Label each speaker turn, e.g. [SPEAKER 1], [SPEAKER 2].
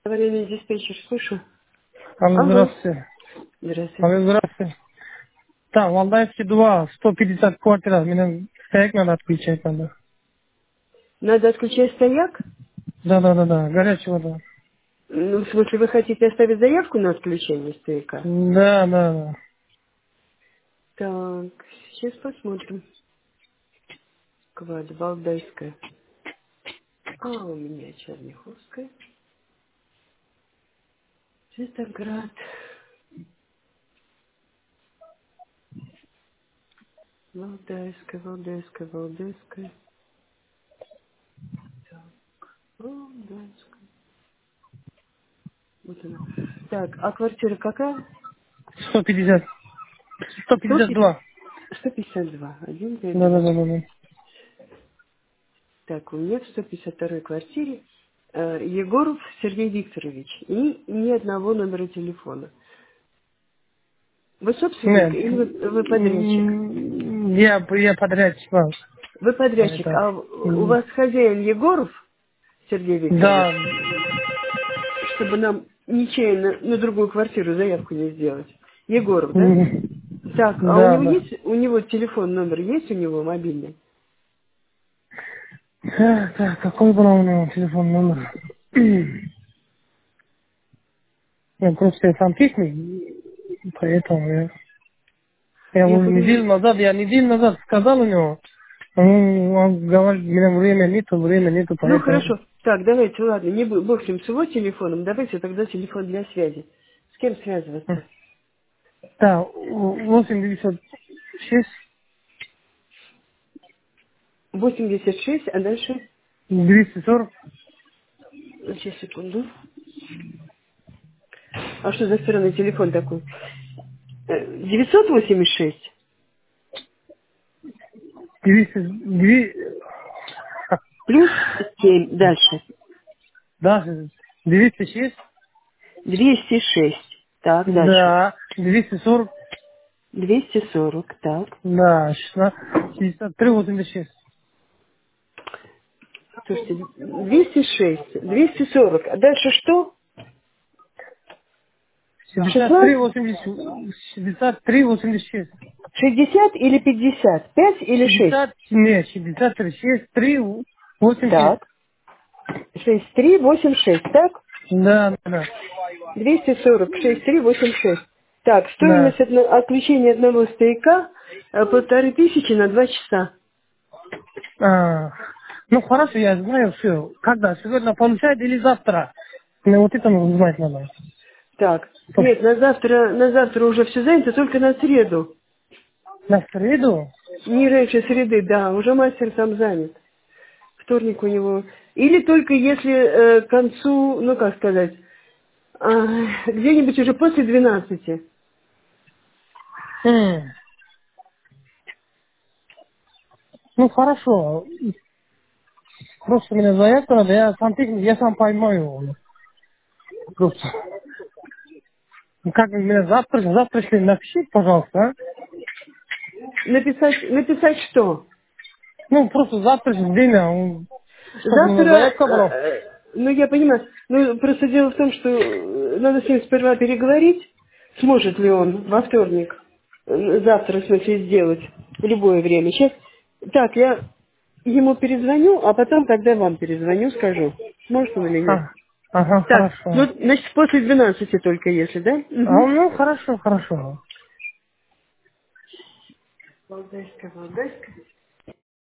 [SPEAKER 1] Аварийный диспетчер, слышу.
[SPEAKER 2] Алло,
[SPEAKER 1] Алло.
[SPEAKER 2] здравствуйте. Алло,
[SPEAKER 1] Здравствуйте.
[SPEAKER 2] здравствуйте. Так, Валдаевский 2, 150 квартира. Мне стоять надо отключать надо.
[SPEAKER 1] Надо отключать стояк?
[SPEAKER 2] Да. Горячая вода.
[SPEAKER 1] Ну, в смысле, вы хотите оставить заявку на отключение стояка?
[SPEAKER 2] Да.
[SPEAKER 1] Так, сейчас посмотрим. Квад, Валдайская. А, у меня Черняховская. Цветоград. Валдайская. Так, Валдайская. Вот она. Так, а квартира какая?
[SPEAKER 2] 150.
[SPEAKER 1] 150,
[SPEAKER 2] 152.
[SPEAKER 1] 152. 1, 5,
[SPEAKER 2] Да.
[SPEAKER 1] 2. Так, у меня в 152 квартире Егоров Сергей Викторович и ни одного номера телефона. Вы собственник
[SPEAKER 2] Нет.
[SPEAKER 1] или вы подрядчик?
[SPEAKER 2] Я подрядчик вам.
[SPEAKER 1] Вы подрядчик,
[SPEAKER 2] Это.
[SPEAKER 1] а у вас хозяин Егоров Сергей Викторович,
[SPEAKER 2] Да.
[SPEAKER 1] чтобы нам нечаянно на другую квартиру заявку не сделать. Егоров, да? Так, а у него
[SPEAKER 2] Да.
[SPEAKER 1] есть, у него телефон, номер есть у него мобильный?
[SPEAKER 2] Так, какой был у него телефон номер? Я просто сам пикник, поэтому я
[SPEAKER 1] Я
[SPEAKER 2] уже
[SPEAKER 1] понимаю.
[SPEAKER 2] неделю назад сказал у него. Он говорит, у меня времени нету,
[SPEAKER 1] Ну
[SPEAKER 2] поэтому.
[SPEAKER 1] хорошо. Так, давайте, ладно, не бог с ним, с его телефоном, давайте тогда телефон для связи. С кем связываться?
[SPEAKER 2] Да, 896
[SPEAKER 1] 86, а дальше?
[SPEAKER 2] 240.
[SPEAKER 1] Сейчас, секунду. А что за странный телефон такой? 986 плюс 7 дальше.
[SPEAKER 2] Да, 206.
[SPEAKER 1] 206. Так, дальше.
[SPEAKER 2] Да, 240.
[SPEAKER 1] 240. Так.
[SPEAKER 2] Да, 63, 86.
[SPEAKER 1] Слушайте, 206, 240. А дальше что?
[SPEAKER 2] 63,
[SPEAKER 1] 16,
[SPEAKER 2] 80, 63, 86.
[SPEAKER 1] 60 или 50? 5 или 6?
[SPEAKER 2] 60, нет, 63, 63, 86.
[SPEAKER 1] Так. 6386, так?
[SPEAKER 2] Да.
[SPEAKER 1] 246, 386. Так,
[SPEAKER 2] Да.
[SPEAKER 1] стоимость отключения одного стояка 1500 на 2 часа.
[SPEAKER 2] А, ну хорошо, я знаю все. Когда? Сегодня получает или завтра? Мне вот это нужно знать надо.
[SPEAKER 1] Так,
[SPEAKER 2] Чтоб
[SPEAKER 1] нет, на завтра уже все занято, только на среду.
[SPEAKER 2] на среду?
[SPEAKER 1] Не раньше среды, да, уже мастер там занят. Вторник у него. Или только если к концу, ну как сказать, где-нибудь уже после 12.
[SPEAKER 2] М, Ну хорошо. Просто мне заявку надо, я сам поймаю. Просто. Ну, как мне завтра если напишите, пожалуйста, а?
[SPEAKER 1] Написать что?
[SPEAKER 2] Ну, просто завтра же день, чтобы у меня
[SPEAKER 1] Завтра,
[SPEAKER 2] заявка была.
[SPEAKER 1] ну я понимаю, ну просто дело в том, что надо с ним сперва переговорить, сможет ли он во вторник, завтра, в смысле, сделать, в любое время. Сейчас, так, я ему перезвоню, а потом тогда вам перезвоню, скажу, может он или нет.
[SPEAKER 2] А, ага,
[SPEAKER 1] Так, ну,
[SPEAKER 2] хорошо.
[SPEAKER 1] значит, после 12 только если, да? Угу.
[SPEAKER 2] Ну, хорошо.
[SPEAKER 1] Валдайская.